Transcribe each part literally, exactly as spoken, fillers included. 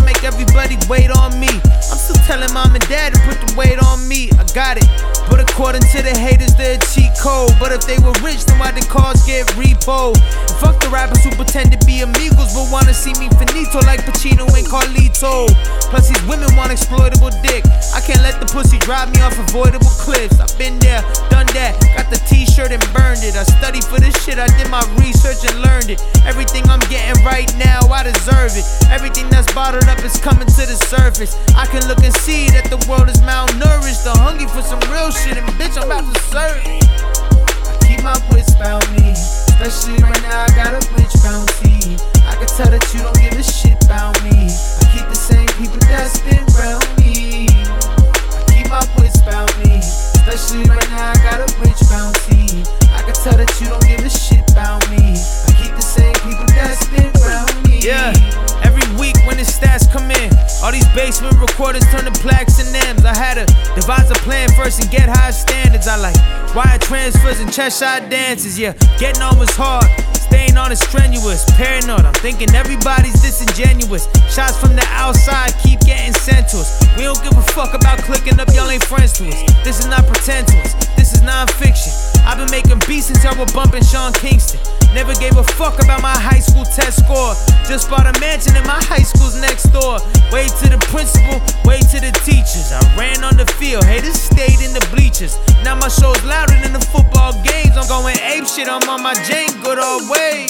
make everybody wait on me. I'm still telling mom and dad to put the weight on me. I got it, but according to the haters, they're a cheat code. But if they were rich, then why did cars get repoed? And fuck the rappers who pretend to be amigos, but wanna see me finito like Pacino and Carlito. Plus these women want exploitable dick. I can't let the pussy drive me off avoidable cliffs. I've been there, done that, got the t-shirt and burned it. I studied for this shit, I did my research and learned it. Everything I'm getting right now, I deserve it. Everything that's bottled up is coming to the surface. I can look and see that the world is malnourished. They're hungry for some real shit, and bitch, I'm about to serve it. I keep my wits about me, especially right now I got a rich bounty. I can tell that you don't give a shit about me. I keep the same people that's been around me. I keep my wits about me, especially right now I got a rich bounty. I can tell that you don't give a shit about me. I keep the same people that's been around me. Yeah, every week when the stats come in, all these basement recorders turn to plaques and M's. I had to devise a plan first and get high standards. I like wire transfers and Cheshire dances. Yeah, getting on was hard, staying on is strenuous. Paranoid, I'm thinking everybody's disingenuous. Shots from the outside keep getting sent to us. We don't give a fuck about clicking up, y'all ain't friends to us. This is not pretend to us, this is non-fiction. I've been making beats since y'all were bumping Sean Kingston. Never gave a fuck about my high school test score. Just bought a mansion and my high school's next door. Way to the principal, way to the teachers. I ran on the field, haters stayed in the bleachers. Now my show's louder than the football games. I'm going ape shit, I'm on my Jane good old way.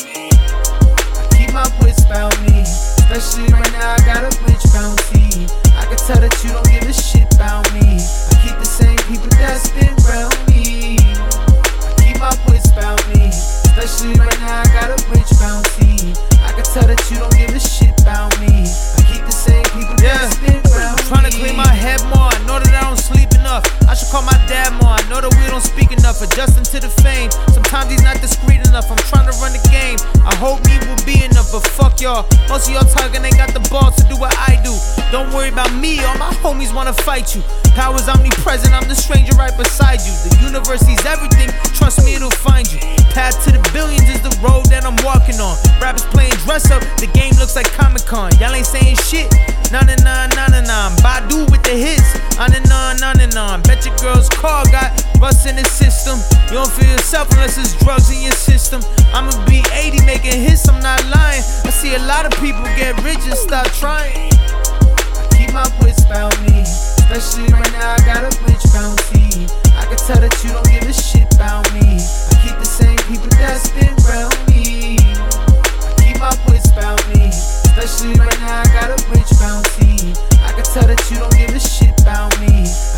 I keep my wits about me, especially right now I got a rich bounty. I can tell that you don't give a shit about me. I keep the same people that's been around me. I keep my wits about me, especially right now I got a rich bounty. I can tell that you don't give a shit about me. I keep the same people that's been around me. I'm trying to clean my head more, I know that I don't sleep enough. I should call my dad more, I know that we don't speak enough. Adjusting to the fame, sometimes he's not discreet enough. I'm trying to run the game, I hope me will be enough. But fuck y'all, most of y'all talking ain't got the balls to do what I do. Don't worry about me, all my homies wanna fight you. Power's omnipresent, I'm the stranger right beside you. The universe sees everything, trust me it'll find you. Path to the billions is the road that I'm walking on. Rappers playing dress up, the game looks like Comic-Con. Y'all ain't saying shit, nah nah nah nah nah nah. Badu with the hits, on and on, on and on. Bet your girl's car got rust in the system. You don't feel yourself unless there's drugs in your system. I'ma be eighty making hits, I'm not lying. I see a lot of people get rich and stop trying. I keep my wits about me, especially right now I got a rich bounty. I can tell that you don't give a shit about me. I keep the same people that's been around me. I keep my wits about me, especially right now I got a rich bounty. I can tell that you don't give a shit about me.